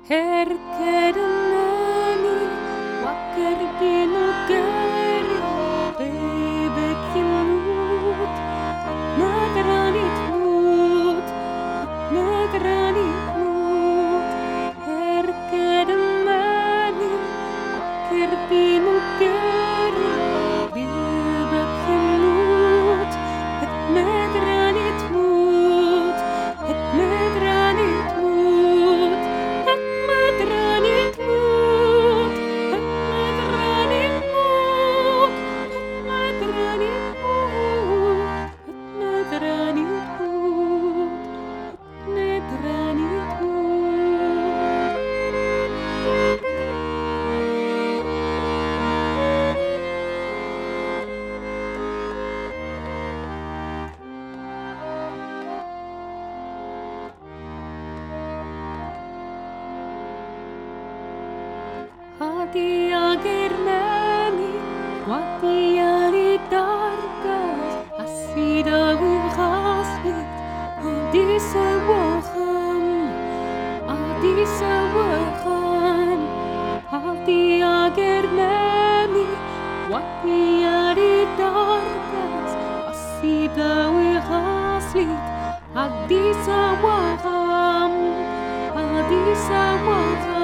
Herkedemeni, wakker binukeri, bebek yemut, nagranit mut, nagranit mut. Herkedemeni, wakker binukeri, bebek yemut, nagranit mut, nagranit mut. Hatia germani, watia li dargas, asida ughaslit, adisa wacham, adisa wacham. Hatia germani, watia li dargas, asida ughaslit, adisa wacham, adisa wacham.